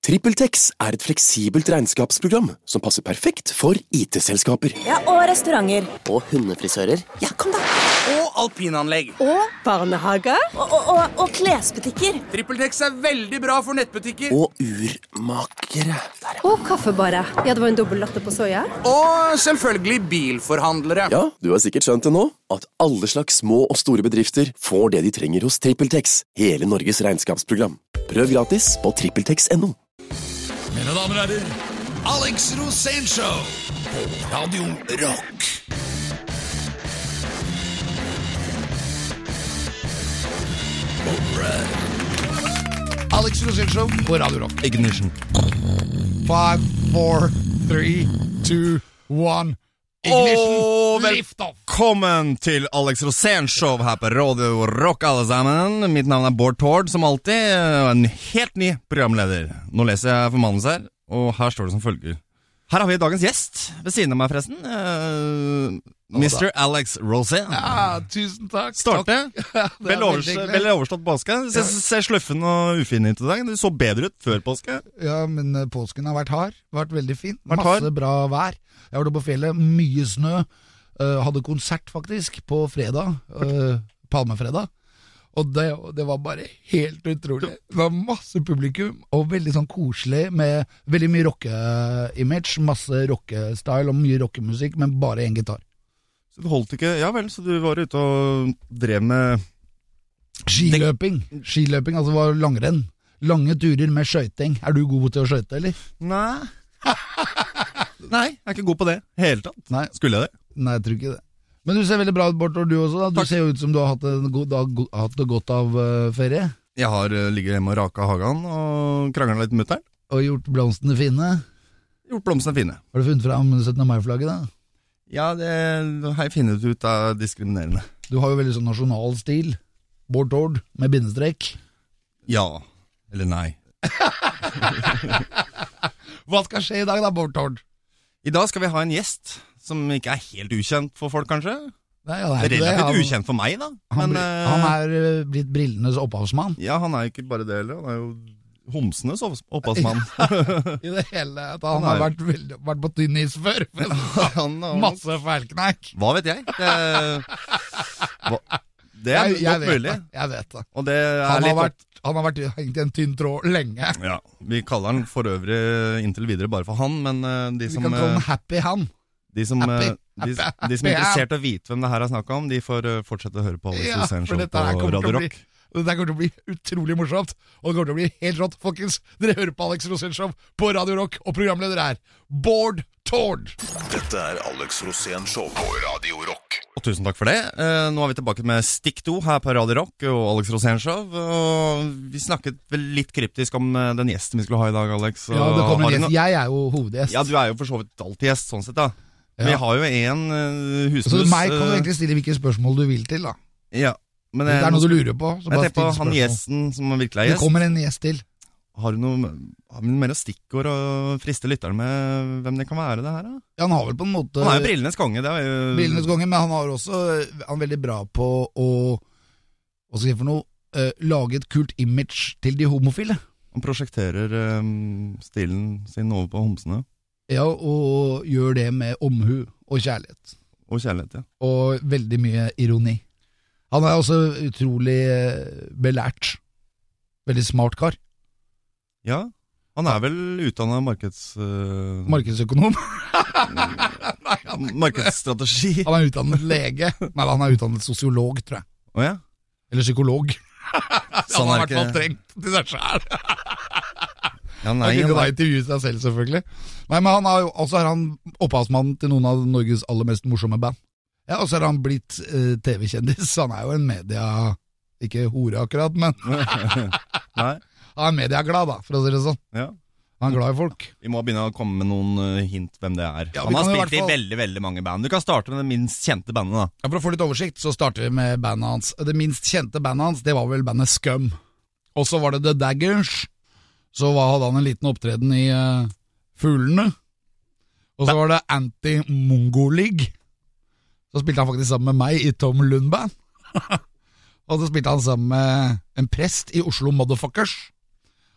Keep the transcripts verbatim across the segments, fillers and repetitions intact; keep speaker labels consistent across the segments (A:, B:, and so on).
A: TrippelTex er et fleksibelt regnskapsprogram som passer perfekt for I T-selskaper.
B: Ja, og restauranter.
C: Og hundefrisører.
B: Ja, kom da.
D: Og alpinanlegg.
B: Og barnehager. Og, og, og, og klesbutikker.
D: TrippelTex er veldig bra for nettbutikker.
A: Og urmakere.
B: Og kaffebarer. Ja, det var en dobbelt latte på soja.
D: Og selvfølgelig bilforhandlere.
A: Ja, du har sikkert skjønt det nå, at alle slags små og store bedrifter får det de trenger hos TrippelTex, hele Norges regnskapsprogram. Prøv gratis på trippeltex punktum no.
E: Mine damer og herrer, Alex Rosénshow på Radio Rock. Alright. Alex Rosénshow på Radio Rock.
F: Ignition.
E: Five, four, three, two, one. Ignition.
F: Og
E: Lift off.
F: velkommen til Alex Rosénshow her på Radio Rock, alle sammen. Mitt navn er Bård Tord, som alltid, og en helt ny programleder. Nå leser jeg for manus her, og her står det som følger. Her har vi dagens gjest, ved siden av meg forresten, uh, mister Alex Rosén.
E: Ja, tusen takk.
F: Starte.
E: Takk.
F: Vel, overstått, vel overstått påske. Ser, ser sluffen og ufin ut i dag. Du så bedre ut før påske.
E: Ja, men uh, påsken har vært hard. Vært veldig fin.
F: Vært
E: Masse
F: hard.
E: bra vær. Jeg var på fjellet, mye snø. Uh, hadde konsert faktisk på fredag, uh, Palmefredag. Og det, det var bare helt utrolig. Det var masse publikum, og veldig sånn koselig, med veldig mye rocke-image, masse rockestyle og mye rockemusikk, men bare en gitar.
F: Så du holdt ikke, ja vel, så du var ute og drev med
E: Skiløping. Skiløping, altså var langrenn. Lange turer med skøyting. Er du god til å skøyte, eller?
F: Nei. Nei, jeg er ikke god på det. Helt tatt.
E: Nei.
F: Skulle jeg det?
E: Nei, jeg tror ikke det. Men du ser veldig bra ut, Bård, og du også da. Du
F: Takk.
E: ser jo ut som du har hatt, en god, da, go- hatt det godt av uh, ferie.
F: Jeg har uh, ligget hjemme og raka hagen og kranglet litt med mutteren.
E: Og gjort blomstene fine.
F: Gjort blomstene fine.
E: Har du funnet fram syttende mai-flagget da?
F: Ja, det har jeg funnet ut av diskriminerende.
E: Du har jo veldig sånn nasjonal stil. Bård Tord, med bindestrek.
F: Ja, eller nei.
E: Hva skal skje i dag da, Bård Tord?
F: I dag skal vi ha en gjest som ikke er helt ukjent for folk, kanskje.
E: Nei, han er ikke det.
F: Relativt
E: Han,
F: ukjent for meg, da.
E: han,
F: Men,
E: bli-
F: eh,
E: han er uh, blitt brillenes opphavsmann.
F: Ja, han er jo ikke bare det heller. Han er jo homsenes opp- opphavsmann.
E: I det hele, at han
F: Han
E: har
F: er-
E: vært, veldig, vært på tynn is før.
F: Han har-
E: Masse feilknekk.
F: Hva vet jeg? Det, hva, det er
E: Jeg, jeg
F: godt
E: vet
F: mulig.
E: det, jeg vet det.
F: Og det er
E: Han
F: litt
E: har vært, han har vært hengt i en tynn tråd lenge.
F: Ja, vi kaller han for øvrig inntil videre bare for han, men eh, de
E: Vi
F: som,
E: kan kalle
F: eh,
E: han Happy Han.
F: de som,
E: Happy,
F: eh, de,
E: happy,
F: de som er
E: happy,
F: interessert i å vite hvem det her er snakk om, de får eh, fortsette å høre på Alex
E: Ja, for
F: Rosénshow
E: dette her
F: på
E: kommer til
F: Radio
E: å bli-
F: Rock.
E: Dette kommer til å bli utrolig morsomt, og det kommer til å bli helt rått, folkens. Dere hører på Alex Rosénshow på Radio Rock, og programleder er Bård Tord.
G: Dette er Alex Rosénshow på Radio Rock.
F: Og tusen takk for det. Eh, nå er vi tilbake med Stikk to her på Radio Rock og Alex Rosénshow. Og vi snakket vel litt kryptisk om eh, den gjesten vi skulle ha i dag, Alex. Og
E: Ja, det kommer
F: har
E: en
F: du
E: gjest.
F: no-
E: Jeg er jo hovedgjest.
F: Ja, du er jo for så vidt alltid gjest, sånn sett da. Men
E: Ja.
F: jeg har jo en uh, husmus.
E: Så meg kan du
F: eh,
E: egentlig stille hvilke spørsmål du vil til, da.
F: Ja, men
E: Hvis det er noe du lurer på, så
F: Jeg
E: bare
F: tenker på
E: still
F: han
E: spørsmål.
F: gjesten som virkelig er
E: Det
F: gjest.
E: kommer en gjest til.
F: Har du noe, har vi noe mer stikkord og friste lytteren med hvem det kan være det her da?
E: Ja, han har vel på en måte
F: Han er jo brillenes konge, det er jo...
E: brillenes konge, men han har også Han er veldig bra på å Hva skal jeg si for noe eh, lage et kult image til de homofile.
F: Han prosjekterer eh, stilen sin over på homsene.
E: Ja, og gjør det med omhu og kjærlighet.
F: Og kjærlighet, ja.
E: Og veldig mye ironi. Han er også utrolig eh, belært. Veldig smart kar.
F: Ja, han er vel utdannet markeds... eh,
E: Markedsøkonom. Nei, han,
F: markedsstrategi.
E: han er utdannet lege. Nei, han er utdannet sosiolog, tror jeg.
F: Åja?
E: Eller psykolog.
F: Sånn
E: han har i
F: er
E: hvert fall
F: ikke-
E: trengt til seg selv.
F: Ja,
E: Han
F: nei,
E: kunne da
F: nei.
E: intervjue seg selv, selvfølgelig. Nei, men han har jo, også er han opphavsmannen til noen av Norges aller mest morsomme band. Ja, og så er han blitt eh, T V-kjendis. Han er jo en media... Ikke hore akkurat, men
F: Nei,
E: han er mediaglad, da, for å si det sånn.
F: ja.
E: Han er glad i folk.
F: Vi må begynne å komme med noen eh, hint hvem det er.
E: Ja, vi
F: han har
E: kan i
F: spilt
E: hvert fall-
F: i veldig, veldig mange band. Du kan starte med det minst kjente bandet da.
E: Ja, For å få litt oversikt, så starter vi med bandet hans. Det minst kjente bandet hans, det var vel bandet Scum. Og så var det The Daggers. Så var, hadde han en liten opptreden i uh, Fuglene. Og så var det Anti-Mongo League. Så spilte han faktisk sammen med meg i Tom Lund-band. Og så spilte han sammen med en prest i Oslo Motherfuckers.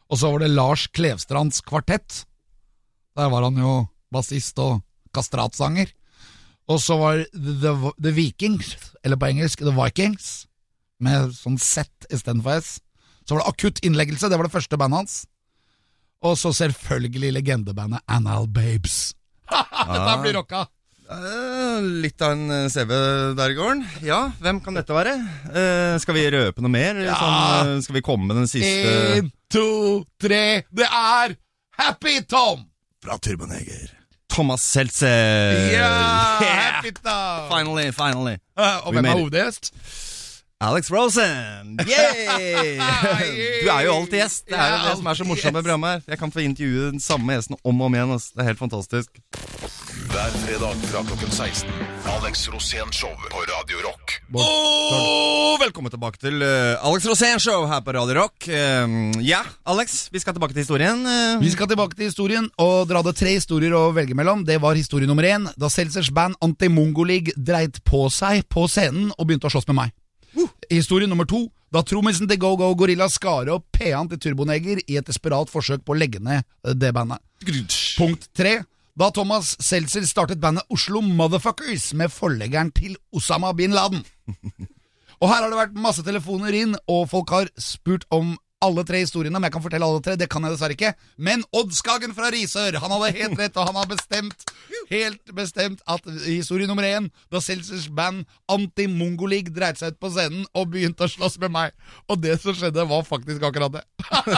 E: Og så var det Lars Klevstrands kvartett. Der var han jo bassist og kastratsanger. Og så var The, The Vikings, eller på engelsk The Vikings, med sånn Z i stedet for S. Så var det Akutt innleggelse, det var det første bandet hans. Og så selvfølgelig legendebandet Anal Babes. Dette blir rocka.
F: Uh, litt av en C V der i gården. Ja, hvem kan dette være? Uh, skal vi røpe noe mer?
E: Ja.
F: Sånn, uh, skal vi komme med den siste?
E: En, to, tre, det er Happy Tom!
F: Fra Turboneger. Thomas Seltzer.
E: Ja,
F: Yeah!
E: Happy Tom!
F: Finally, finally.
E: Uh, og
F: We
E: hvem
F: made
E: er
F: it.
E: hovedgjest?
F: Alex Rosen. Yay! Du er jo alltid gjest. Det er jo det som er så morsomt med programmet her. Jeg kan få intervjue den samme gjesten om og om igjen. Altså. Det er helt fantastisk.
G: Hver fredag fra klokken seksten. Alex Rosén Show på Radio Rock.
F: Og velkommen tilbake til uh, Alex Rosén Show her på Radio Rock. Um, ja, Alex, vi skal tilbake til historien. Uh,
E: Vi skal tilbake til historien, og dere hadde tre historier å velge mellom. Det var historie nummer én, da Seltzers band Anti-Mongo League dreit på seg på scenen og begynte å slåss med meg. Uh. Historie nummer to, da trommisen til Go Go Gorilla skar opp P-en til Turboneger i et desperat forsøk på å legge ned det bandet. Punkt tre, da Thomas Seltzer startet bandet Oslo Motherfuckers med forleggeren til Osama Bin Laden. Og her har det vært masse telefoner inn, og folk har spurt om alle tre historiene, men jeg kan fortelle alle tre, det kan jeg dessverre ikke. Men Odd Skagen fra Risør, han hadde helt rett, og han har bestemt, helt bestemt at historie nummer én, da Seltzers band Anti-Mongo League dreit seg ut på scenen og begynte å slåss med meg. Og det som skjedde var faktisk akkurat det.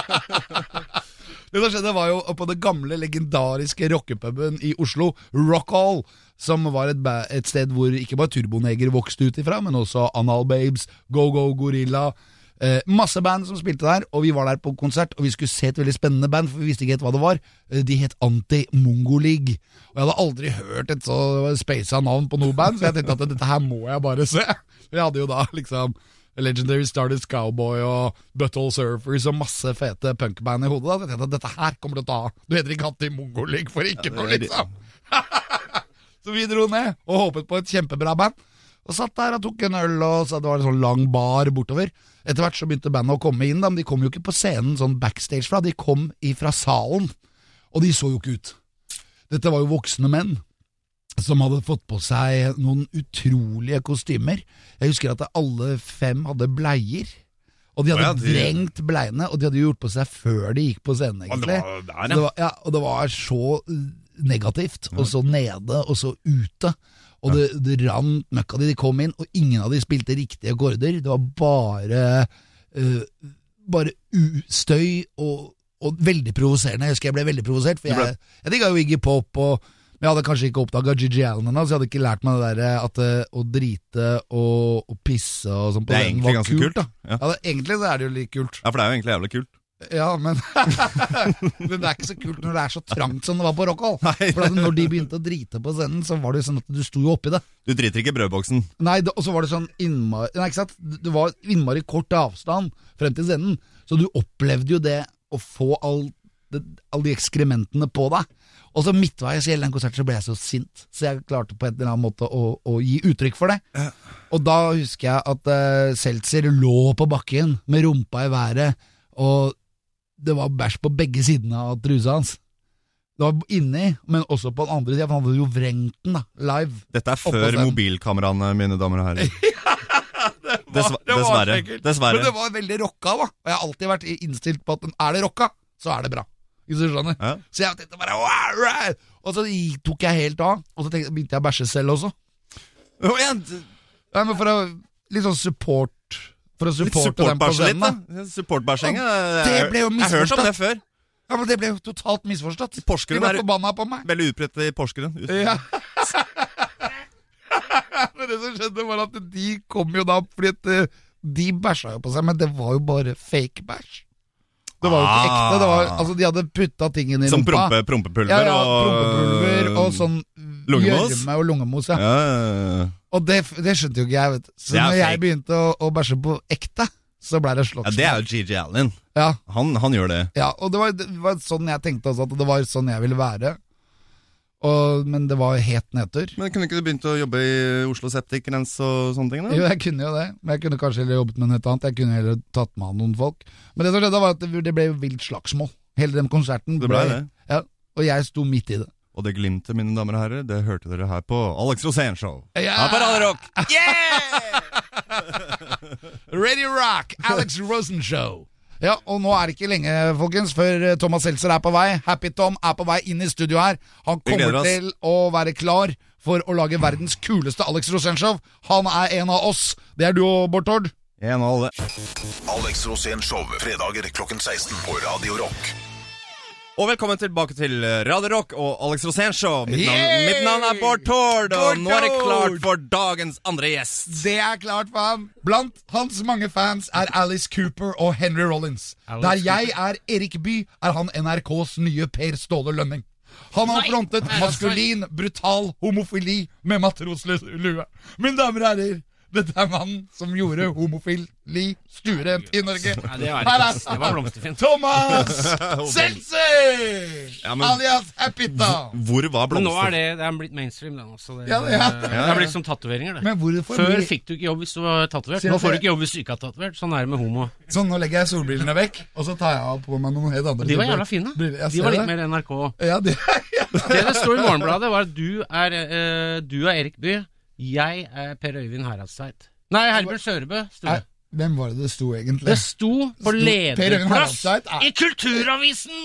E: Det som skjedde var jo på det gamle, legendariske rockepuben i Oslo, Rock Hall, som var et, et sted hvor ikke bare Turboneger vokste ut ifra, men også Anal Babes, Go Go Gorilla, eh, masse band som spilte der, og vi var der på konsert, og vi skulle se et veldig spennende band, for vi visste ikke helt hva det var. De het Anti-Mongo League, og jeg hadde aldri hørt et så spacet navn på noe band, så jeg tenkte at dette her må jeg bare se. Vi hadde jo da liksom Legendary Stardust Cowboy og Butthole Surfers og masse fete punkband i hodet. Da. Jeg tenkte at dette her kommer til å ta. Du heter ikke Anti-Mongo League for ikke noe, liksom. Så vi dro ned og håpet på et kjempebra band. Og satt der og tok en øl, og så det var en sånn lang bar bortover. Etter hvert så begynte bandet å komme inn, da, men de kom jo ikke på scenen sånn backstage fra. De kom ifra salen, og de så jo ikke ut. Dette var jo voksne menn som hadde fått på seg noen utrolige kostymer. Jeg husker at alle fem hadde bleier, og de hadde
F: Å ja, de-
E: vrengt bleiene, og de hadde gjort på seg før de gikk på scenen,
F: Ja, det
E: egentlig.
F: var der,
E: Så
F: ja.
E: det var, ja, og det var så negativt, og så nede, og så ute. Og det, det rant møkka de, de kom inn, og ingen av de spilte riktige akkorder. Det var bare uh, Bare ustøy og, og veldig provoserende. Jeg husker jeg ble veldig provosert, for
F: Du ble-
E: jeg, jeg digga jo Iggy Pop, og men jeg hadde kanskje ikke oppdaget Gigi Allen ennå, så jeg hadde ikke lært meg det der at uh, å drite og, og pisse og sånn på
F: Det er
E: den
F: egentlig
E: var
F: ganske kult,
E: da.
F: ja.
E: Ja, det, egentlig så er det jo litt kult.
F: Ja, for det er jo egentlig jævlig kult.
E: Ja, men Men det er ikke så kult når det er så trangt som det var på Rockall.
F: Nei.
E: For at når de begynte å drite på scenen, så var det jo sånn at du sto jo oppi det.
F: Du driter ikke i brødboksen.
E: Nei, det, og så var det sånn innmari Nei, ikke sant? Det var innmari kort avstand frem til scenen, så du opplevde jo det å få all, det, alle de ekskrementene på deg. Og så midtveis i hele den konserten så ble jeg så sint, så jeg klarte på en eller annen måte å, å gi uttrykk for det. Og da husker jeg at uh, Seltzer lå på bakken med rumpa i været, og det var bæsj på begge sidene av trusa hans. Det var inni, men også på den andre siden, for han hadde jo vrengt den da, live.
F: Dette er
E: Oppå
F: før
E: scenen.
F: mobilkameraene, mine damer og herrer. Dessver-
E: Det var
F: dessverre.
E: ekkelt.
F: Dessverre.
E: Men det var veldig rocka, da. Og jeg har alltid vært innstilt på at er det rocka, så er det bra. Hvis du skjønner.
F: Ja.
E: Så jeg tenkte bare wow, wow. Og så tok jeg helt av, og så tenkte, begynte jeg å bæsje selv også.
F: Å, ja, d-
E: Ja, men for å litt sånn support For å
F: Litt
E: supporte dem på
F: supportbæsje litt,
E: scenen, da.
F: da. Supportbæsjing.
E: Det
F: jeg-
E: ble jo
F: Jeg har hørt om
E: misforstått.
F: det før.
E: Ja, men det ble jo totalt misforstått.
F: Porsgrunn
E: De var
F: er-
E: forbanna på meg.
F: Veldig utbredt i Porsgrunn.
E: Ja. Men det som skjedde var at de kom jo da fordi at eh, de bæsja jo på seg, men det var jo bare fake bæsj. Det var jo ikke
F: Ah.
E: ekte. Det var, altså De hadde putta ting inn i
F: Som
E: rumpa.
F: prompe, prompepulver
E: Ja, ja,
F: og
E: prompepulver og sånn
F: lungemos.
E: gjørme og lungemos, ja.
F: Ja, ja, ja.
E: Og det, det skjønte jo ikke jeg, vet du. Så
F: Det er
E: når jeg
F: fake.
E: begynte å, å bæsje på ekte, så ble det
F: Ja,
E: slått.
F: det er jo G G Allen.
E: Ja,
F: Han, han gjør det.
E: ja, og det var, det var sånn jeg tenkte også, at det var sånn jeg ville være. og, men det var het nedtur.
F: Men kunne ikke du begynt å jobbe i Oslo Septic Rens og sånne ting da?
E: Jo, jeg kunne jo det, men jeg kunne kanskje heller jobbet med noe annet. Jeg kunne heller tatt med av noen folk. Men det som skjedde var at det, det ble vilt slagsmål. Hele den konserten
F: Det ble det.
E: Ja, og jeg sto midt i det.
F: Og det glimtet, mine damer og herrer, det hørte dere her på Alex Rosén Show.
E: Ja!
F: Her på Radio Rock.
E: Yeah! Radio Rock, Alex Rosen Show. Ja, og nå er det ikke lenge, folkens, før Thomas Seltzer er på vei. Happy Tom er på vei inn i studio her. Han kommer til å være klar for å lage verdens kuleste Alex Rosén Show. Han er en av oss. Det er du og Bård Tord.
F: En av alle.
G: Alex Rosén Show, fredager klokken seksten på Radio Rock.
F: Og velkommen tilbake til Radio Rock og Alex Rosén Show. Mitt navn, mitt navn er Bård Tord, og nå er det klart for dagens andre gjest.
E: Det er klart for ham. Blant hans mange fans er Alice Cooper og Henry Rollins. Alice Der jeg er Erik Bye, er han N R K's nye Per Ståle Lønning. Han har frontet maskulin, brutal homofili med matroslue. Mine damer og herrer, dette er mannen som gjorde homofili stuerent i Norge.
C: Nei, det var ikke, det var blomsterfint.
E: Thomas Seltzer!
F: Ja, men-
E: alias Happy Tom.
F: Hvor var
C: Men nå
F: blomster?
C: er det, det er blitt mainstream den også. Det,
E: Ja, ja.
C: det er blitt som tatoveringer det.
E: Men hvorfor
C: Før
E: blir-
C: fikk du ikke jobb hvis du var tatovert.
E: Sier
C: Nå
E: jeg
C: får
E: det?
C: du ikke jobb hvis du ikke er tatovert. Sånn er det med homo.
E: Sånn, nå legger jeg solbrillene vekk, og så tar jeg på meg noen helt andre.
C: De var
E: typer
C: jævla fine.
E: briller. Jeg
C: De
E: ser
C: var litt
E: det.
C: mer N R K.
E: Ja, det, ja.
C: Det det står i Morgenbladet var at du er, eh, du er Erik Bye, jeg er Per Øyvind Haraldstveit. Nei, Herbjørn Sørebø sto
E: Nei,
C: det.
E: hvem var det det sto egentlig?
C: Det sto på
E: Per Øyvind
C: lederplass
E: Haraldstveit er-
C: i Kulturavisen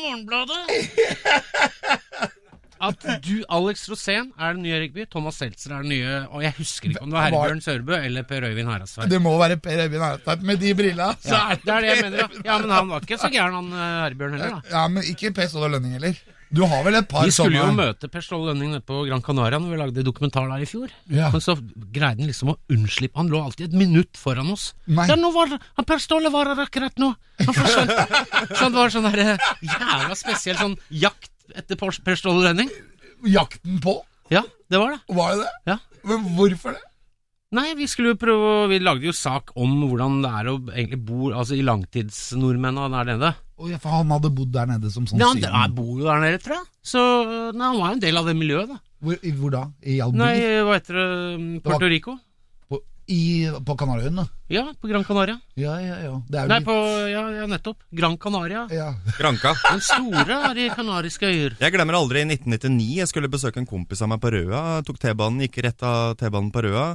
C: Morgenbladet at du, Alex Rosén, er den nye Erik Bye, Thomas Seltzer er den nye, og jeg husker ikke om det var
E: Var-
C: Herbjørn Sørebø eller Per Øyvind Haraldstveit.
E: Det må være Per Øyvind Haraldstveit med de brillene. Så
C: Ja,
E: er
C: det er det jeg mener. Ja, Ja, men han var ikke så gæren, han eh, Herbjørn heller, da.
E: Ja, men ikke Per Ståle Lønning heller. Du har vel et par
C: Vi skulle jo
E: sånne-
C: møte Per Ståle Lønning nede på Gran Canaria når vi lagde dokumentar der i fjor.
E: Ja.
C: Men så greide han liksom å unnslippe. Han lå alltid et minutt foran oss.
E: Nei.
C: Ja, nå var han Per Ståle var her akkurat nå. Han forsvant. Så det var sånn der eh, jævla spesiell sånn jakt etter Per Per Ståle Lønning.
E: Jakten på?
C: Ja, det var det.
E: Var det det?
C: Ja.
E: Men hvorfor det?
C: Nei, vi skulle jo prøve Vi lagde jo sak om hvordan det er å egentlig bo altså i langtidsnordmenn og der nede.
E: Å ja, for han hadde bodd der nede som sånn
C: Ja, han
E: siden.
C: han bor jo der nede, tror jeg. Så nei, han var jo en del av det miljøet, da.
E: Hvor, i- hvor da? I Albi?
C: Nei, hva heter det? Puerto Rico?
E: På, i, på Kanariøyene?
C: Ja, på Gran Canaria.
E: Ja, ja, ja. Det er jo
C: Nei,
E: litt-
C: på Ja, ja nettopp. Gran Canaria.
E: ja.
F: Granka.
C: Den store er i Kanariske øyer.
F: Jeg glemmer aldri i nitten nittini, jeg skulle besøke en kompis av meg på Røa, tok T-banen, gikk rett av T-banen på Røa,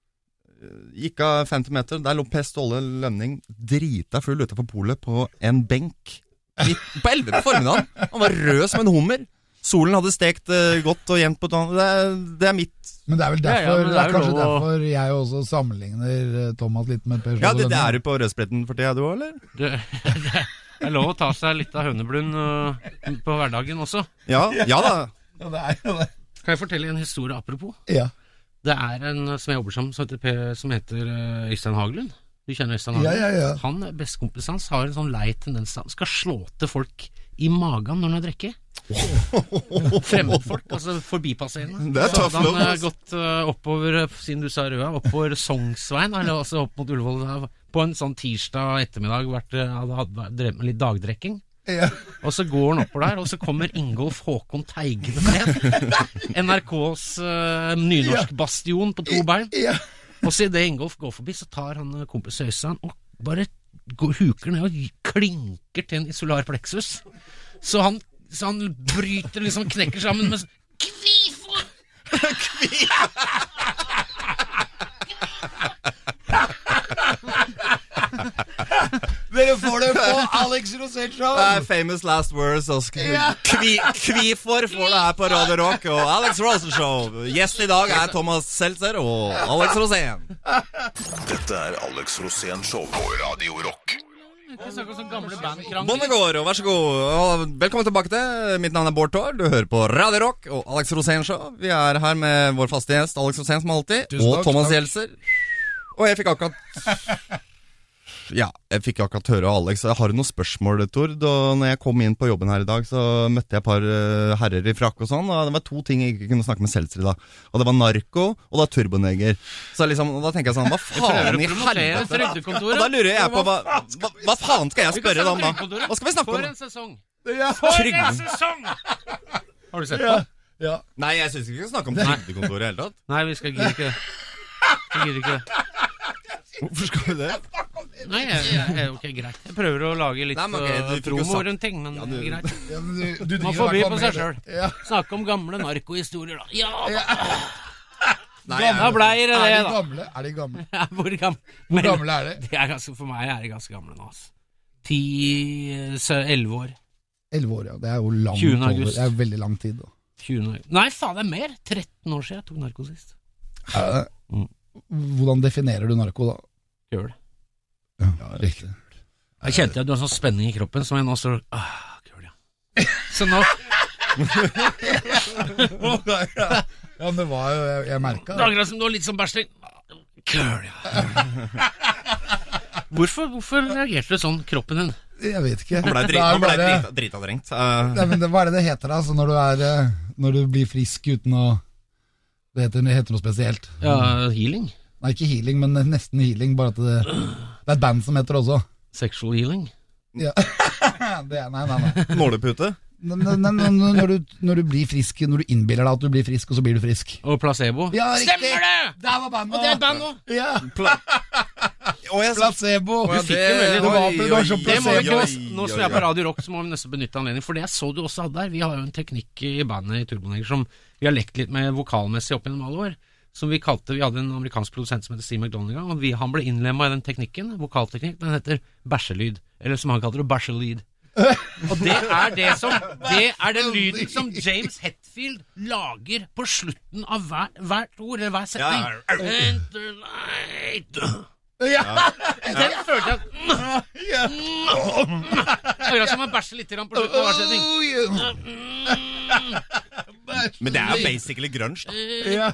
F: gikk av femti meter, der lå Per Ståle Lønning drita full utenfor polet på en benk, midt på elleve på formiddagen. Han var rød som en hummer. Solen hadde stekt eh, godt og jevnt på tårnet. Det, er- det er mitt.
E: Men det er vel
C: Ja, ja,
E: derfor,
C: men
E: det
C: det
E: er
C: er jo
E: kanskje
C: lov å-
E: derfor jeg også sammenligner eh, Thomas litt med Per Ståle
F: Ja, det, det
E: Lønning.
F: er du på rødspretten for tida, du òg, eller?
C: Det, det er lov å ta seg litt av høneblund øh, på hverdagen også.
F: Ja, ja da.
E: Ja, det er jo det.
C: Kan jeg fortelle en historie apropos?
E: Ja.
C: Det er en som jeg jobber sammen som heter, Per- som heter øh, Øystein Haglund. Du kjenner Øystein
E: Ja,
C: Haglund?
E: ja, ja.
C: Han, bestekompisen hans, har en sånn lei tendens til han skal slå til folk i magen når han har drukket. Fremmedfolk, altså forbipasserende.
F: Det er
C: Så
F: tough
C: hadde
F: love,
C: han øh,
F: ass.
C: gått øh, oppover, øh, siden du sa Røa, oppover Sognsveien, eller altså opp mot Ullevål, øh, på en sånn tirsdag ettermiddag, vært, øh, hadde, hadde drevet med litt dagdrekking.
E: Ja.
C: Og så går han oppover der, og så kommer Ingolf Håkon Teigen ned. N R K's uh, nynorskbastion på to bein.
E: Ja.
C: Og så idet Ingolf går forbi, så tar han eh, kompis Øystein og bare går, huker ned og klinker til en isolar plexus. Så han, så han bryter liksom, knekker sammen med sånn Kvifor!
E: Dere får det på Alex Rosén Show.
F: Det er famous last words. Og sk- kvi, kvifor får det her på Radio Rock og Alex Rosén Show. Gjest i dag er Thomas Seltzer og Alex Rosén.
G: Dette er Alex Rosén Show på Radio Rock.
C: Vi snakker om sånn gamle bandkrangler.
F: Bondegård, og vær så god. Og velkommen tilbake til. Mitt navn er Bård Tord. Du hører på Radio Rock og Alex Rosén Show. Vi er her med vår faste gjest Alex Rosén som alltid,
E: Tusen
F: og
E: takk,
F: Thomas
E: takk.
F: Seltzer. Og jeg fikk akkurat Ja, jeg fikk akkurat høre av Alex. Jeg har noen spørsmål, Tord. Og når jeg kom inn på jobben her i dag, så møtte jeg et par eh, herrer i frakk og sånn. Og det var to ting jeg ikke kunne snakke med Seltzer i dag. Og det var narko, og det var turboneger. Så liksom, og da tenker jeg sånn, hva faen i helvete?
C: Trygdekontoret.
F: Og da lurer jeg på, hva, hva, hva faen skal jeg spørre deg om da? Hva skal vi snakke
C: For
F: om?
C: en sesong.
E: Ja.
C: For
F: Trygde.
C: en sesong! Har du sett
E: Ja.
C: på?
E: Ja.
F: Nei, jeg synes ikke vi skal snakke om trygdekontoret i hele tatt.
C: Nei, vi skal gidde ikke det. Vi gidder ikke det.
F: Hvorfor skal vi det?
C: Nei, jeg, jeg, jeg, ok, greit. Jeg prøver å lage litt
F: Nei, men ok, du
C: uh,
F: fikk jo
C: promo
F: sagt-
C: rundt ting, men
F: Ja, du-
C: greit.
E: Ja, men du, du
C: Man
E: driver
C: får by
E: i hvert
C: på
E: fall
C: seg
E: med
C: selv.
E: det. Ja.
C: Snakke om gamle narkohistorier, da. Ja,
F: Nei,
C: da
F: jeg,
C: ble det
E: Er
C: det,
E: de
C: da.
E: gamle? Er de gamle?
C: Ja, Hvor gamle?
E: Hvor gamle er de?
C: De er ganske, for meg er de ganske gamle nå, altså. Ti, sø- elleve år.
E: elleve år, ja. Det er jo lang
C: tjuende
E: tid.
C: august.
E: Det er veldig lang tid, da.
C: tjue Nei, faen, det er mer. tretten år siden jeg tok narko sist.
E: Er det?
C: Mm.
E: Hvordan definerer du narko, da?
C: Gjør det.
E: Ja, riktig.
C: Jeg kjente at du har sånn spenning i kroppen, som jeg nå står ah, kul, ja. Så nå
E: Ja, men det var jo Jeg, jeg merka
C: Det er akkurat som du har litt sånn bæsling. Kul, ja. Hvorfor, hvorfor reagerte du sånn, kroppen din?
E: Jeg vet ikke.
F: han ble,
E: Det
F: drit,
E: er
F: han ble
E: bare-
F: drita, drita drengt. Uh,
E: Nei, men det, hva er det det heter, da? Altså, når du er eh, Når du blir frisk uten å Det heter, det heter noe spesielt.
C: Ja, healing.
E: Nei, ikke healing, men nesten healing. Bare at det, det er et band som heter det også.
C: Sexual healing.
E: Ja. det er, nei, nei, nei.
F: nålepute.
E: N- n- n- n- Når du, når du blir frisk, når du innbiller deg at du blir frisk, og så blir du frisk.
C: Og placebo.
E: Ja, riktig.
C: Stemmer det!
E: Der var bandet!
C: Og det er et band nå.
E: Ja.
F: Å, jeg,
E: Placebo.
F: Å, ja,
C: Du fikk det veldig-
E: det var- det var så
C: Det må vi ikke,
F: oi,
C: også- nå som vi er på Radio Rock, så må vi nesten benytte anledning. For det jeg så du også hadde der, vi har jo en teknikk i bandet i Turboneger som vi har lekt litt med vokalmessig opp gjennom alle år. Som vi kalte, vi hadde en amerikansk produsent som heter Steve McDonald, og vi, han ble innlemmet i den teknikken, vokalteknikk, den heter bæsjelyd. Eller som han kalte det, bæsjelyd. Og det er det som Det er den lyden som James Hetfield lager på slutten av hver, hvert ord, eller hver setning.
F: Ja.
C: Enter light.
E: Ja.
C: Den følte jeg Akkurat som man bæsjer litt grann på slutten av hver setning.
F: Men det er jo basically grunge, da.
E: Ja.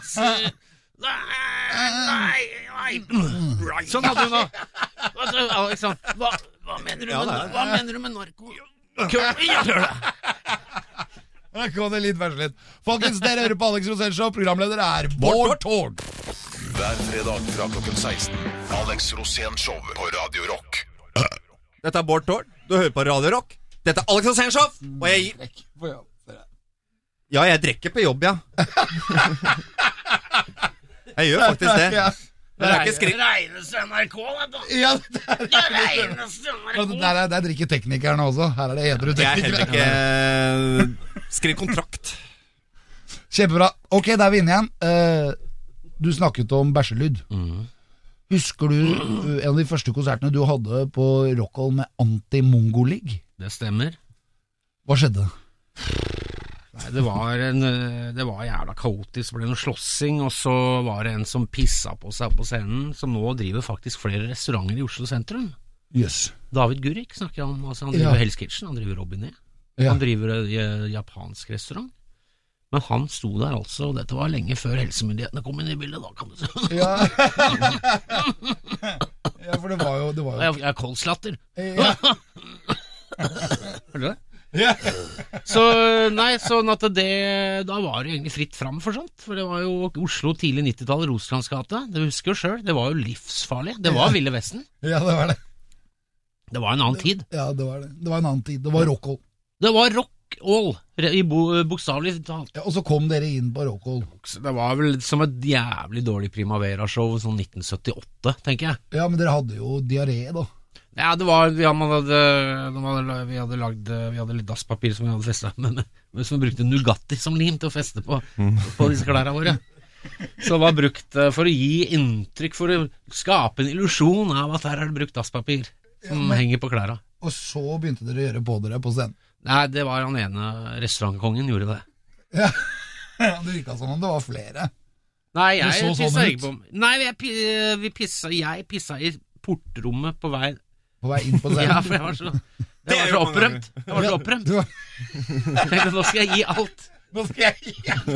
C: Sånn hadde hun da. Altså, Alex, sånn, hva, hva, mener du
F: Ja,
C: med,
F: det er-
C: hva mener du med narko? Kjør, ja, kjør det.
E: Da kom det litt verselig. Folkens, dere hører på Alex Rosén Show. Programleder er Bård Tord.
G: Hver fredag fra klokken seksten. Alex Rosén Show på Radio Rock.
F: Dette er Bård Tord. Du hører på Radio Rock. Dette er Alex Rosénshow. Og jeg gir Ja, jeg drikker på jobb, ja. Jeg gjør faktisk det.
E: Ja.
F: Men det er ikke skrik.
C: Regneste N R K, vet du.
E: Ja, det er,
C: Det regneste N R K.
E: der, er, der drikker teknikerne også. Her er det edru
F: Jeg er heller
E: teknikere.
F: ikke Skriv kontrakt.
E: Kjempebra. Ok, da er vi inne igjen. Eh, du snakket om bæsjelyd. Husker du eh, en av de første konsertene du hadde på Rockhold med Anti-Mongo-ligg?
C: Det stemmer.
E: Hva skjedde?
C: Nei, det var en Det var jævla kaotisk. Det ble noe slåssing, og så var det en som pissa på seg på scenen, som nå driver faktisk flere restauranter i Oslo sentrum.
E: Jøss. Yes.
C: David Gurrik snakker jeg om. Altså, han driver
E: Ja.
C: Hell's Kitchen, han driver Robinet.
E: Ja.
C: Han driver en eh, japansk restaurant. Men han sto der altså, og dette var lenge før helsemyndighetene kom inn i bildet, da, kan du si.
E: Ja. ja, for det var jo, det var jo.
C: Jeg, jeg er koldslatter.
E: Ja.
C: Hørte du det?
E: Ja.
C: Så nei, sånn at det da var det egentlig fritt fram for sånt. For det var jo Oslo tidlig nittitallet, Rosenkrantz gate. Du husker jo sjøl, det var jo livsfarlig. Det var Ville Vesten.
E: ja, det var det.
C: Det var en annen tid.
E: Ja, det var det. Det var en annen tid. Det var Rockhold.
C: Det var rock all, i bo- bokstavelig talt.
E: Ja, og så kom dere inn på Rockhold.
C: Så det var vel som et jævlig dårlig Primavera-show sånn nitten syttiåtte, tenker jeg.
E: Ja, men dere hadde jo diaré, da.
C: Ja, det var, vi hadde, de hadde, vi hadde lagd, vi hadde litt dasspapir som vi hadde festet, men, men som vi brukte Nugatti som lim til å feste på, på disse klærne våre. Så det var brukt for å gi inntrykk, for å skape en illusjon av at her er det brukt dasspapir som
E: Ja, men-
C: henger på klærne.
E: Og så begynte dere å gjøre på dere på scenen.
C: Nei, det var han ene restaurantkongen gjorde det.
E: Ja, det virka som om det var flere.
C: Nei,
E: Det
C: jeg
E: så sånn
C: pissa
E: ut.
C: ikke på Nei, jeg, pi- vi pissa, jeg pissa i portrommet på vei.
E: På vei inn på scenen.
C: Ja, for jeg var så, jeg
F: Det er
C: var
F: jo
C: så
F: mange
C: opprømt. Jeg var så opprømt.
E: Du var-
C: Jeg tenkte, nå skal jeg gi alt.
E: Nå skal jeg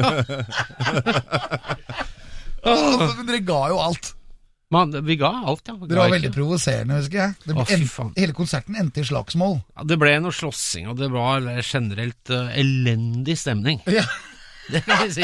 E: Åh, men dere ga jo alt.
C: Man, vi ga alt, ja. Vi
E: Dere
C: ga
E: var
C: ikke.
E: veldig provoserende, husker jeg. Det
C: Å, fy
E: en,
C: faen.
E: hele konserten endte i slagsmål.
C: Ja, det ble noe slåssing, og det var generelt uh, elendig stemning.
E: Ja.
C: Det kan vi si.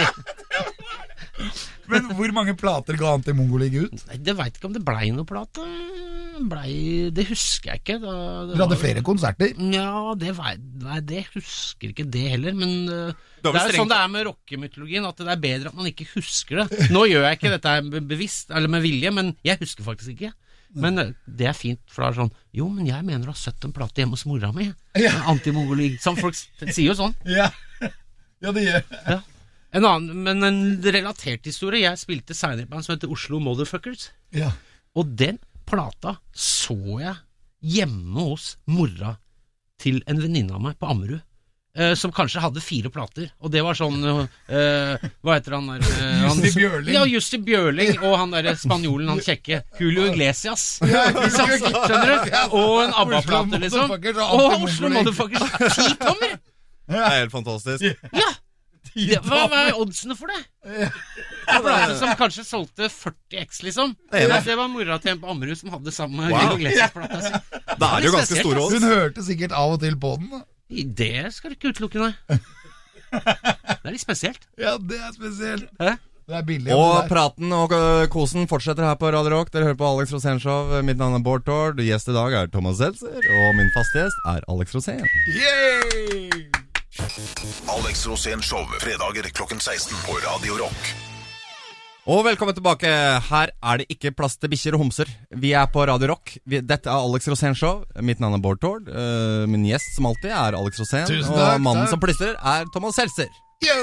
E: Men hvor mange plater ga Anti-Mongo ligge ut?
C: Nei, det vet ikke om det blei noe plate. blei, det husker jeg ikke. Da, det
E: Dere hadde
C: var-
E: flere konserter?
C: Ja, det, var, nei, det husker ikke det heller, men uh,
F: Det var vel
C: det er jo
F: strengt-
C: sånn det er med rockemytologien, at det er bedre at man ikke husker det. Nå gjør jeg ikke dette her be- bevisst, eller med vilje, men jeg husker faktisk ikke. Men uh, det er fint, for det er sånn, jo, men jeg mener å ha sett en plate hjemme hos mora mi.
E: Ja.
C: Antimongoli, som folk s- sier jo sånn.
E: Ja, ja det gjør
C: Ja. En annen, men en relatert historie, jeg spilte senere på en som heter Oslo Motherfuckers,
E: Ja.
C: og den plata så jeg hjemme hos mora til en venninne av meg på Ammerud, eh, som kanskje hadde fire plater, og det var sånn, eh, hva heter han der? Eh, han,
E: Jussi Bjørling.
C: Ja, Jussi Bjørling, og han der spanjolen, han kjekke, Julio Iglesias. Skjønner du? Og en ABBA-plate, liksom.
E: Motherfuckers og
C: Og
E: Antimongoli.
C: Oslo Motherfuckers. Ti tommer!
F: Det er helt fantastisk.
C: Ja! Det, hva, hva er oddsene for det? En plate som kanskje solgte førti x, liksom.
F: Det er det.
C: Det var mora til en på Ammerud som hadde samme
F: Wow.
C: Julio Iglesias-plata si.
F: Da er det jo ganske
C: spesielt,
F: store
C: ass.
F: odds.
E: Hun hørte sikkert av og til på den da.
C: Det skal du ikke utelukke, nei. Det er litt spesielt.
E: Ja, det er spesielt.
C: Hæ?
E: Det er billig.
F: Og
E: det der.
F: praten og øh, kosen fortsetter her på Radio Rock. Dere hører på Alex Rosén Show. Mitt navn er Bård Tord. Gjest i dag er Thomas Seltzer. Og min faste gjest er Alex Rosén.
E: Yay!
G: Alex Rosén Show, fredager klokken seksten på Radio Rock.
F: Og velkommen tilbake. Her er det ikke plass til bikkjer og homser. Vi er på Radio Rock. Vi, dette er Alex Rosén Show. Mitt navn er Bård Tord. Uh, min gjest som alltid er Alex Rosén.
E: Tusen
F: Og
E: takk,
F: mannen
E: takk.
F: som plystrer er Thomas Seltzer.
E: Yo!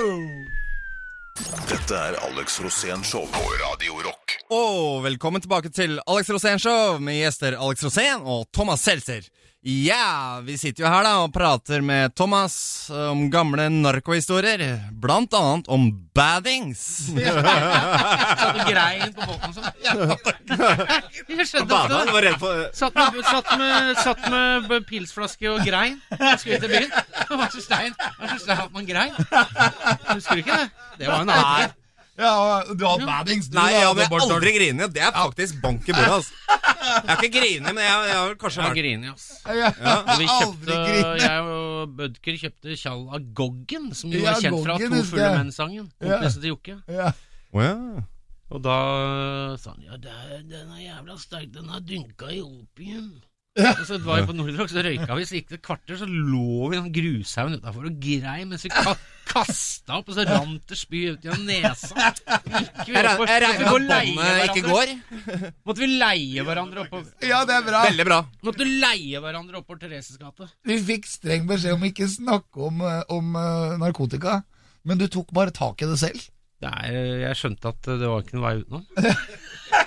G: Dette er Alex Rosén Show på Radio Rock.
F: Og velkommen tilbake til Alex Rosén Show med gjester Alex Rosén og Thomas Seltzer. Ja, vi sitter jo her da og prater med Thomas om gamle narkohistorier, blant annet om baddings.
C: Satt og grein på båten og sånn. Jeg skjønte ofte det.
F: var redd for...
C: Satt med, satt med, satt med b- pilsflaske og grein. Jeg skulle til byen. Det var så stein. Det var så stein at man grein. Husker du ikke det? Det var en annen tid.
E: Ja, og du har baddings, du
F: Nei,
E: da,
F: jeg har
E: Bård Tord.
F: aldri grinet. Det er faktisk bank i bordet, altså. Jeg har ikke grinet, men jeg, jeg har kanskje
C: Jeg har
F: vært...
C: grinet, ass.
E: Ja,
C: Og vi kjøpte,
E: aldri grine.
C: jeg og Bødker kjøpte Kjall av Goggen, som jo
E: Ja,
C: er kjent fra
E: Goggen
C: To
E: husker
C: fulle
E: jeg.
C: menn-sangen.
E: Ja.
C: Kompisen til Jokke.
E: Ja.
F: Åja.
C: Og da sa han, ja, det er, den er jævla sterk, den har dynka i opium. Og så var vi på Nordrock, så røyka vi, så gikk det et kvarter, så lå vi i den grushaugen utenfor og grei, mens vi ka kasta opp, og så rant det spy ut gjennom nesa. Gikk vi
F: Jeg
C: opp, og
F: jeg
C: måtte vi
F: regner
C: gå
F: at
C: leie
F: båndet ikke
C: hverandre.
F: går.
C: Måtte vi leie hverandre opp på,
E: ja, det er bra.
F: Veldig bra.
C: måtte leie hverandre opp på Thereses gate.
E: Vi fikk streng beskjed om ikke snakke om, eh, om eh, narkotika, men du tok bare tak i det selv.
C: Det er, jeg skjønte at det var ikke noe vei utenom.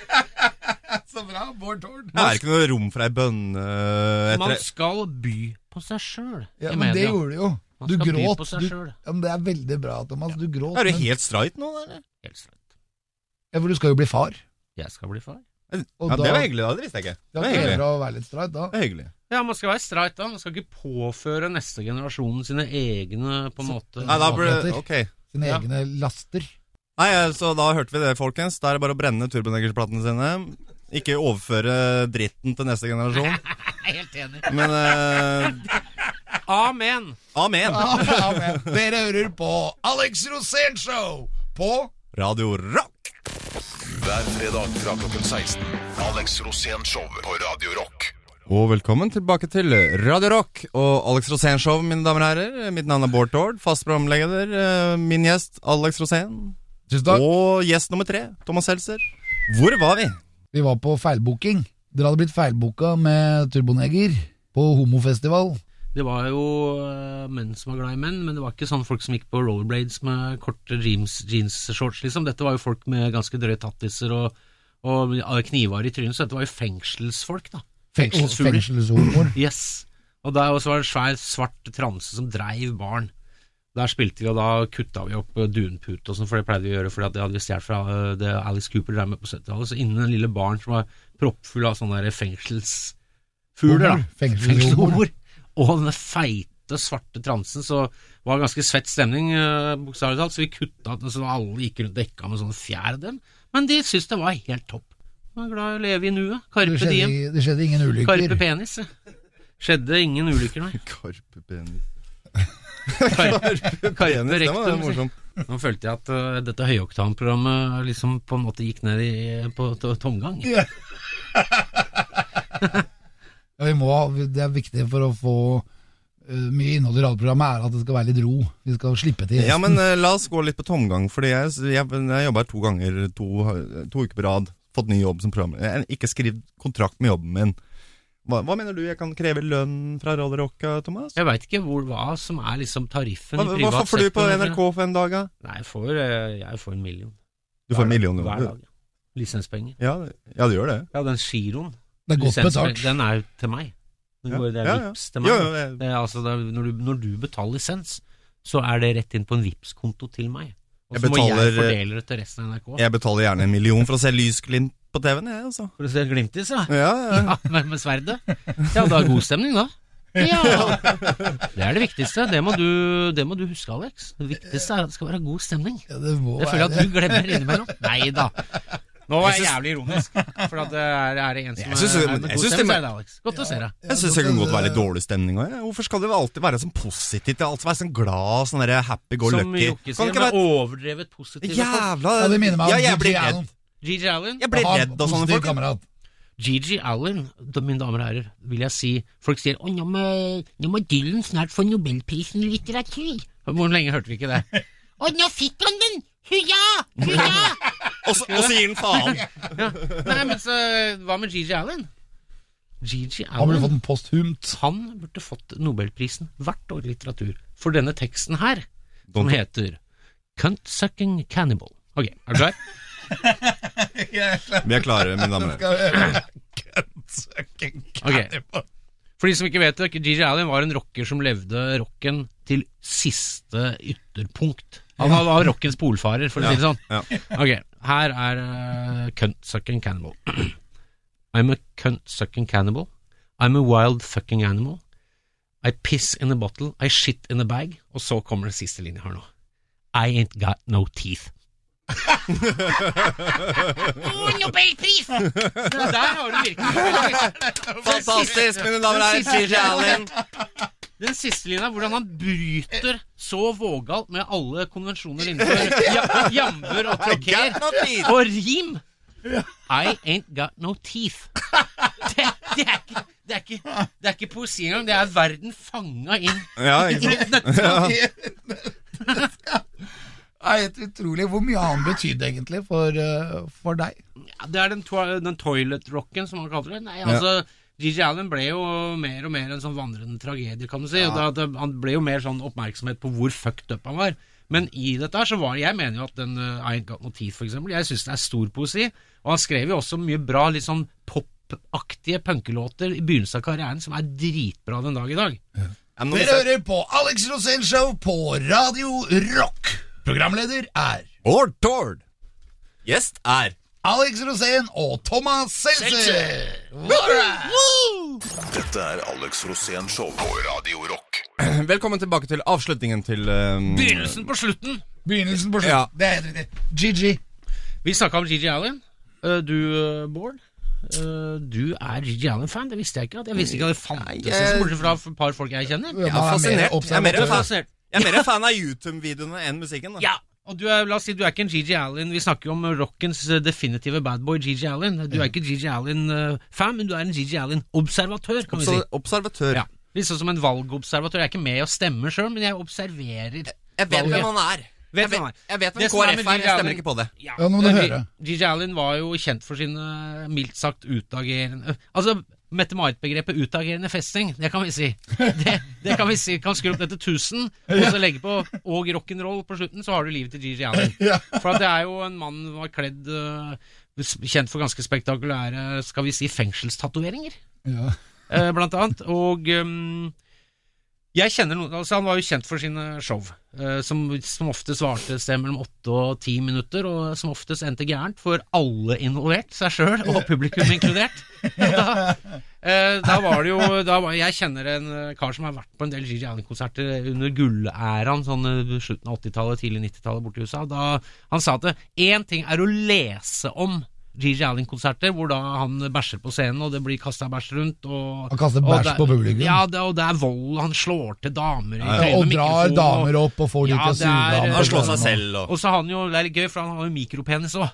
E: Så bra, Bård Tord.
F: Det er ikke noe rom for ei bønne
C: Man
F: etter...
C: skal by på seg selv
E: Ja,
C: i
E: men det
C: media.
E: gjorde du jo.
C: Man
E: Du
C: skal by
E: gråt.
C: på seg
E: Du,
C: selv.
E: ja, men det er veldig bra, Thomas. Du gråt.
F: Er du
E: men-
F: helt streit nå, eller?
C: Helt slett.
E: Ja, for du skal jo bli far.
C: Jeg skal bli far.
E: Og
F: Ja,
E: da-
F: det var hyggelig da, det visste jeg ikke.
E: Da
F: Det var
E: krever
F: hyggelig.
E: det å være litt streit, da.
F: Det er hyggelig.
C: Ja, man skal være streit da. Man skal ikke påføre neste generasjon sine egne, på en måte.
F: Nei, da burde...
E: Svakheter.
F: Ok.
E: Sine
C: Ja.
E: egne laster.
F: Nei, så da hørte vi det, folkens. Da er det bare å brenne turbonegersplatene sine. Ikke overføre dritten til neste generasjon.
C: Jeg er helt enig.
F: Men eh,
C: Amen.
F: amen.
E: Amen. Dere hører på Alex Rosén Show på
F: Radio Rock.
G: Hver fredag fra klokken seksten. Alex Rosén Show på Radio Rock.
F: Og velkommen tilbake til Radio Rock og Alex Rosén Show, mine damer og herrer. Mitt navn er Bård Tord, fast programleder. eh, Min gjest, Alex Rosén.
E: Tusen takk.
F: Og gjest nummer tre, Thomas Seltzer. Hvor var vi?
E: Vi var på feilbooking. Dere hadde blitt feilbooka med Turboneger på homofestival.
C: Det var jo uh, menn som var glad i menn, men det var ikke sånn folk som gikk på rollerblades med korte jeans, jeans-shorts, liksom. Dette var jo folk med ganske drøye tattiser og, og knivar i trynet, så dette var jo fengselsfolk, da. Fengselsfugler.
E: Fengselshumor.
C: Yes. Og der også var det en svær svart transe som dreiv barn. Der spilte vi, og da kutta vi opp uh, dunpute og sånn, for det pleide vi å gjøre, for det hadde vi stjert fra uh, det Alice Cooper der med på syttitallet. Så innen en lille barn som var proppfull av sånne der fengselsfugler, da.
E: Fengselshumor.
C: Og denne feite, svarte transen, så var det ganske svett stemning, uh, bokstavelig talt, så vi kutta den, så alle gikk rundt dekka med sånne fjær dem. Men de syntes det var helt topp. De var glad i å leve i nuet.
E: Det
C: Carpe
E: skjedde,
C: diem.
E: det skjedde ingen ulykker.
C: Carpe penis. ja. Skjedde ingen ulykker, nei.
F: Karpe penis.
C: Carpe
F: Penis, det var
C: rectum.
F: morsomt.
C: Nå følte jeg at uh, dette høyoktanprogrammet liksom på en måte gikk ned i, på to tomgang.
E: Ja. Ja, vi må, det er viktig for å få uh, mye innhold i radioprogrammet er at det skal være litt ro. Vi skal slippe til gjesten.
F: Ja, men uh, la oss gå litt på tomgang, fordi jeg, jeg, jeg jobber to ganger, to, to uker på rad, fått ny jobb som programmer. Jeg har ikke skrevet kontrakt med jobben min. Hva, hva mener du jeg kan kreve lønn fra Radio Rock, Thomas?
C: Jeg vet ikke hvor, hva som er liksom tariffen
F: hva,
C: i privat sektor.
F: Hva får du på N R K for en dag, da?
C: Nei, jeg får, jeg får en million.
F: Du får en million?
C: Hver dag, ja. Lisenspenger.
F: Ja, ja, du gjør det.
C: Ja, den giroen.
E: Det er godt betalt.
C: Den er jo til meg. Den
F: Ja,
C: går, det er
F: ja, ja.
C: vips til meg.
F: Jo, jo, jeg...
C: det er, altså, det er, når, du, når du betaler lisens, så er det rett inn på en Vipps-konto til meg. Og så må jeg fordele det til resten av N R K.
F: Jeg betaler gjerne en million for å se lysglimt på T V-en, jeg, altså.
C: For å se glimtis, ja.
F: Ja, ja.
C: ja med, med sverdet. Ja, det er god stemning, da. Ja, det er det viktigste. Det må, du, det må du huske, Alex. Det viktigste er at det skal være god stemning.
E: Ja, det må
C: Jeg føler at
E: være
C: du glemmer innimellom. Nei da. Nå er jeg jævlig ironisk, for at det er, er det en som
F: Jeg synes-
C: er, er med
F: jeg
C: god
F: synes
C: stemning,
F: det-
C: så er det Alex. Godt å se deg.
F: Jeg synes det kan godt være litt dårlig stemning også, ja. Hvorfor skal det alltid være sånn positivt? Alltid være sånn glad, sånn der happy go
C: Som
F: lucky.
C: Jokke
F: Kan
C: sier,
F: ikke
C: med
F: være
C: overdrevet positive folk.
F: jævla...
E: Ja, det minner meg om
F: Ja, jeg
E: Gigi
F: blir
E: Allen.
F: redd.
C: Gigi Allen.
F: Jeg blir
E: Ha
F: redd av sånne
E: positiv
F: folk.
E: kamerat.
C: Gigi Allen, da, mine damer og herrer, vil jeg si. Folk sier, å, nå må, nå må Dylan snart få Nobelprisen i litteratur. Hvor lenge hørte vi ikke det? Å, nå fikk han den! Hurra! Hurra!
F: Og så og så gir den faen.
C: Ja. Nei, men så, hva med Gigi Allen? Gigi
E: Han burde
C: Allen,
E: fått en posthumt.
C: han burde fått Nobelprisen hvert år i litteratur. For denne teksten her, som
F: Don't-
C: heter Cunt-sucking cannibal. Ok, er du klar?
F: Vi er klare, mine damer og herrer.
C: Ok. For de som ikke vet det, Gigi Allen var en rocker som levde rocken til siste ytterpunkt. Han var rockens polfarer, for å si det sånn.
F: Ja.
C: Ok, her er uh, cunt-sucking cannibal. I'm a cunt-sucking cannibal. I'm a wild fucking animal. I piss in a bottle. I shit in a bag. Og så kommer den siste linjen her nå. I ain't got no teeth. oh, Nobelpris! Der har du virkelig Nobelpris.
F: Fantastisk, mine damer og herrer. Gigi Allen.
C: Den siste linja, hvordan han bryter så vågalt med alle konvensjoner innenfor ja, jammer og troker
F: Got no teeth.
C: og rim. I ain't got no teeth. Det, det, er ikke, det, er ikke, det er ikke poesi engang, det er verden fanget inn.
F: Ja, ikke sant?
E: Det er helt utrolig hvor mye han betydde egentlig for, uh, for deg.
C: Ja, det er den, to den toilet-rocken som han kaller det. Nei, altså, Gigi Allen ble jo mer og mer en sånn vandrende tragedie, kan du si. Og da, da, han ble jo mer sånn oppmerksomhet på hvor fucked up han var. Men i dette her så var jeg mener jo at den uh, I Ain't Got No Teeth, for eksempel, jeg synes det er stor poesi. Og han skrev jo også mye bra, litt sånn pop-aktige punkelåter i begynnelsen av karrieren som er dritbra den dag i dag.
F: Ja, men nå
E: Dere
F: vil jeg-
E: hører på Alex Rosén Show på Radio Rock. Programleder er
F: Bård Tord. Gjest er
E: Alex Rosén og Thomas Seltzer.
G: Dette er Alex Rosén Show på Radio Rock.
F: Velkommen tilbake til avslutningen til um,
C: Begynnelsen på slutten!
E: Begynnelsen på slutt.
F: Ja.
E: Det er helt riktig. Gigi.
C: Vi snakket om Gigi Allen. Uh, du, uh, Bård, uh, du er Gigi Allen-fan. Det visste jeg ikke. Jeg visste ikke at det fantes,
F: jeg-
C: bortsett fra et par folk jeg kjenner.
F: Jeg er
E: Han er
F: fascinert.
E: mer
F: Jeg er mer
E: observatør.
F: fan.
C: Fascinert.
F: Jeg er mer fan av YouTube-videoene enn musikken. Da.
C: Ja, og du er, la oss si, du er ikke en Gigi Allen. Vi snakker jo om rockens uh, definitive bad boy, Gigi Allen. Du er ikke Gigi Allen-fan, men du er en Gigi Allen-observatør, kan vi si.
F: Obs- Observatør.
C: Ja. Litt sånn som en valgobservatør. Jeg er ikke med og stemmer selv, men jeg observerer.
F: Jeg vet hvem han er.
C: Vet
F: Jeg vet,
C: hvem han er.
F: jeg vet
C: Det
F: hvem
C: som er
F: K R
C: med
F: F er,
C: Gigi
F: jeg stemmer
C: Allen-
F: ikke på det.
C: Ja,
E: Ja, nå må du
C: G-
E: høre.
C: Gigi Allen var jo kjent for sine mildt sagt utagerende Altså, Mette-Marit-begrepet utagerende festing, det kan vi si. Det, det kan vi si. Kan skru opp det til tusen, og så legge på og rock'n'roll på slutten, så har du livet til Gigi Allen.
E: Ja.
C: For at det er jo en mann som var kledd uh, kjent for ganske spektakulære, skal vi si, fengselstatoveringer,
E: Ja.
C: uh, blant annet. Og um, jeg kjenner noen, altså han var jo kjent for sine show, uh, som, som oftest varte et sted mellom åtte og ti minutter, og som oftest endte gærent for alle involvert, seg selv, og publikum inkludert. Da, uh, da var det jo, da var, jeg kjenner en uh, kar som har vært på en del Gigi Allen-konserter under gullæraen, sånn uh, slutten av åttitallet, tidlig nittitallet borte i U S A. Da, han sa at én ting er å lese om Gigi Allen-konserter, hvor da han bæsjer på scenen, og det blir kastet bæsj rundt, og
E: Han kaster
C: og
E: bæsj
C: det-
E: på publikum.
C: Ja, det, og det er vold, han slår til damer i
E: Ja,
C: trynet
E: og
C: med
E: drar
C: mikrofon,
E: damer opp og får de
C: Ja,
E: til å
C: det
E: suge
C: er-
E: ham.
F: Han slår seg selv og
C: Og så har han jo, det er litt gøy, for han har jo mikropenis også.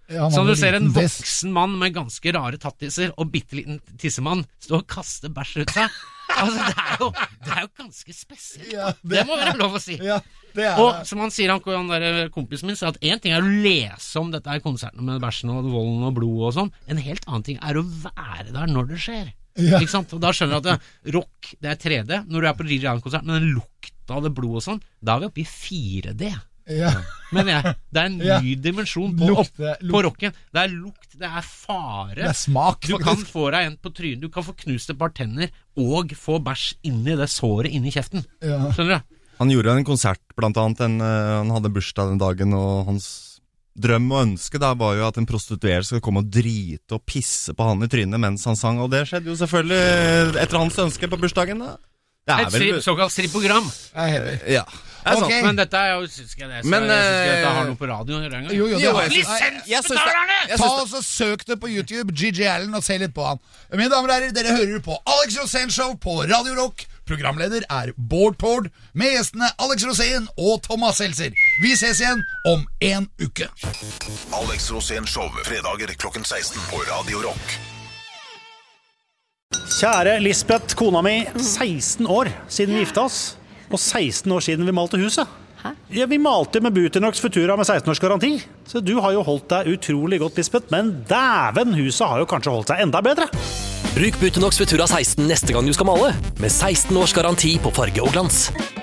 E: Ja, han
C: Så
E: hadde
C: du ser en
E: liten tiss.
C: voksen mann med ganske rare tattiser og bitteliten tissemann stå og kaste bæsj ut seg. Altså, det er jo, det er jo ganske spesielt.
E: Ja,
C: det, det må være lov å si.
E: Ja, det er
C: Og
E: det.
C: som han sier, han, han der kompisen min, så at en ting er å lese om dette her konserten med bæsjen og volden og blod og sånn, en helt annen ting er å være der når det skjer.
E: Ja.
C: Ikke sant? Og da skjønner du at det, rock, det er tre D, når du er på Gigi Allen-konsert, men den lukta av det blod og sånn, da er vi oppe i fire D.
E: Ja.
C: Men jeg, det er en
E: Ja.
C: ny dimensjon på,
E: Lukt,
C: opp,
E: lukt.
C: på rocken. Det er lukt, det er fare.
E: Det er smak,
C: Du kan
E: faktisk.
C: få deg en på trynet, du kan få knust et par tenner, og få bæsj inni det såret inni kjeften.
E: Ja.
C: Skjønner du?
F: Han gjorde en konsert, blant annet. En, uh, han hadde bursdag den dagen, og hans drøm og ønske da var jo at en prostituert skulle komme og drite og pisse på han i trynet mens han sang, og det skjedde jo selvfølgelig etter hans ønske på bursdagen. Da. Det er
C: Et strip, såkalt strippogram.
E: Jeg er helt enig.
F: Ja, det er
E: Ok.
F: sant.
C: Men dette er jo, synes ikke jeg, det,
F: Men,
C: jeg synes ikke dette
F: eh,
C: har noe på radio å gjøre engang.
E: Jo, jo, det
F: Jo,
E: har
F: jeg
E: jeg.
F: synes-
E: Jeg-
F: jeg synes det- jeg
E: Ta
F: synes
E: og så Søk det på YouTube, Gigi Allen, og se litt på han. Mine damer og herrer, dere hører på Alex Rosén Show på Radio Rock. Programleder er Bård Tord, med gjestene Alex Rosén og Thomas Seltzer. Vi ses igjen om en uke.
G: Alex Rosén Show, fredager klokken seksten på Radio Rock.
H: Kjære Lisbeth, kona mi, seksten år siden vi gifta oss, og seksten år siden vi malte huset. Ja, vi malte med Buternox Futura med seksten års garanti, så du har jo holdt deg utrolig godt, Lisbeth, men dæven, huset har jo kanskje holdt seg enda bedre.
I: Bruk Buternox Futura seksten neste gang du skal male, med seksten års garanti på farge og glans.